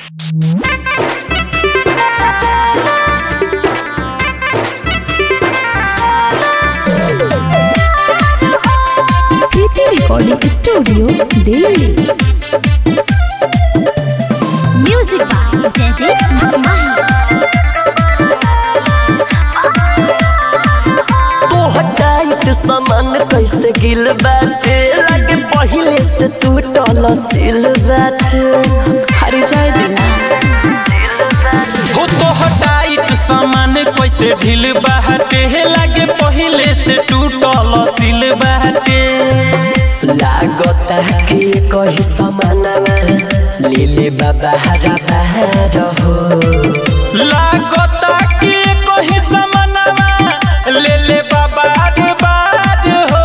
Recording studio Delhi. Music by Jaideep Mahi. तो हटाइत सामान कैसे गिल बाटे लगे पहिले से टूटल सिल बाटे। अरे जय दीना हो तो हटाइत सामान कैसे ढील बाटे लगे पहिले से टूटल सिल बाटे। लागता कि कही समानवा लीले बाबा हरा बहर हो। लागता कि कही समानवा ले बाबा बार हो।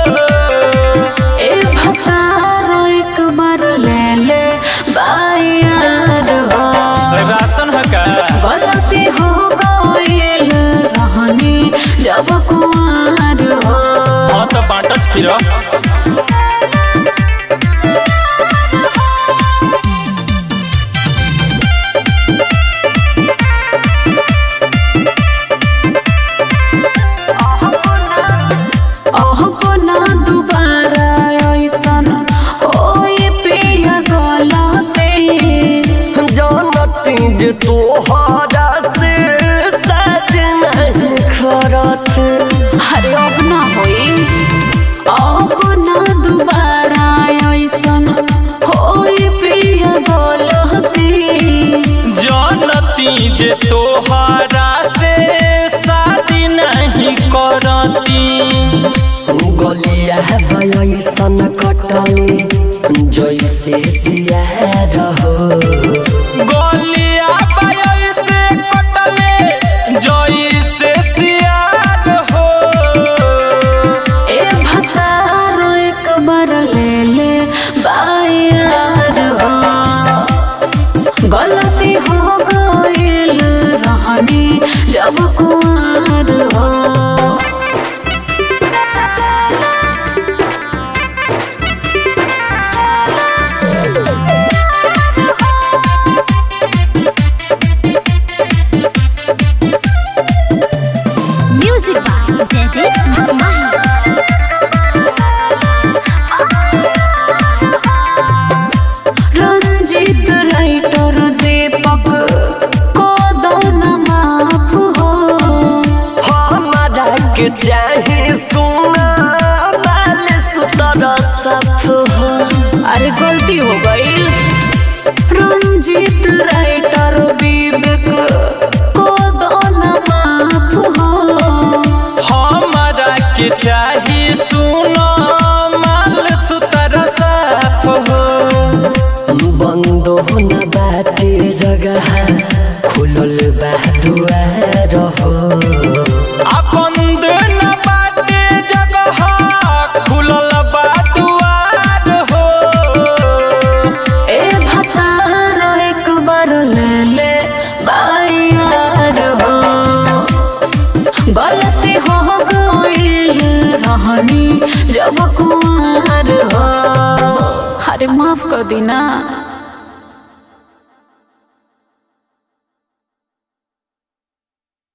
ए भतार एक बार ले बायार हो। राशन है का गलती हो गईल रहनी जब कुआर हो। हाँ तो बांटत फिर जे तोहरा से सज नहीं खरत। अरे अब ना होई अब ना दोबारा ऐसन होई पिया गलती। जानती जे तोहरा से शादी नहीं करती। गलिया बयसन कटले जैसे सिया रहो। गलिया बयसे कटले जैसे सियार हो। ए भतार एक बार ले बायार हो। गलती हो गईल रहनी जब कुआर हो। म्यूजिक बाय जयदीप माही। रंजीत राइटर दीपक को दोना माफ हो। हमारा के चाहे सोना बाल सुतर साफ हो। अरे गलती हो गई। रंजीत राइटर विवेक को दोना माफ हो। हमारा के चाही सुनो माल सुतर साफ हो। बंद होना बाटे जगह खुलल बा दुआर हो। बंद न बाटे जगह खुलल बा दुआर हो। ए भतार एक बार ले बायार हो। गलती हो गईल रहनी जब कुआर हो। अरे माफ कर दी ना।